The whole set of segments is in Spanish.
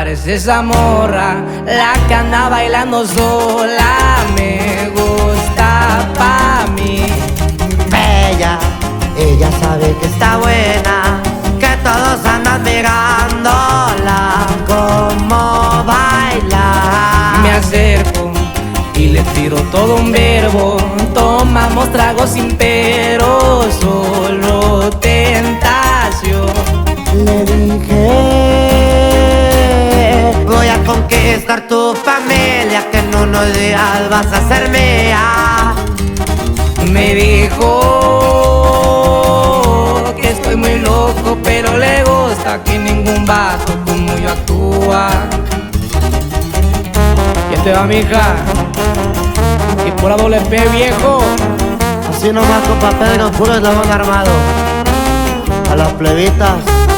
parece esa morra, la que anda bailando sola. Me gusta pa' mí. Bella, ella sabe que está buena, que todos andan mirándola como baila. Me acerco y le tiro todo un verbo. Tomamos tragos sin pero, solo tentación. Le dije, voy a conquistar tu familia, que en unos días vas a ser mía. Me dijo que estoy muy loco, pero le gusta que ningún vato como yo actúa. Y este va, mija, y por la doble P, viejo. Así nomás, compa Pedro, puro eslabón armado. A las plebitas.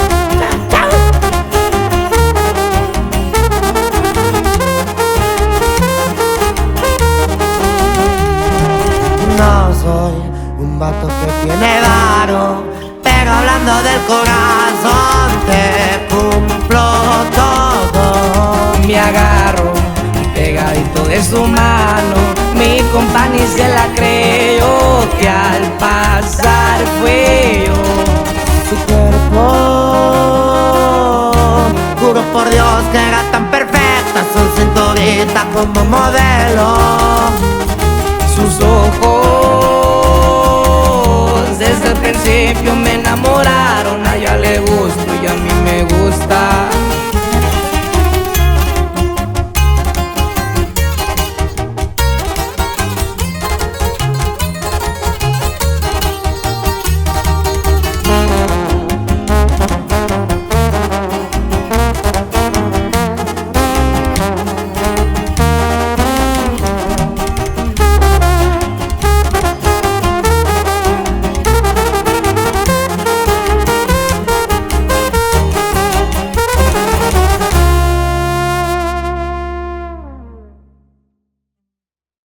No soy un vato que tiene varo, pero hablando del corazón te cumplo todo. Me agarro pegadito de su mano, mi compa ni se la creyó, que al pasar fue yo. Su cuerpo, juro por Dios que era tan perfecta, su cinturita como modelo.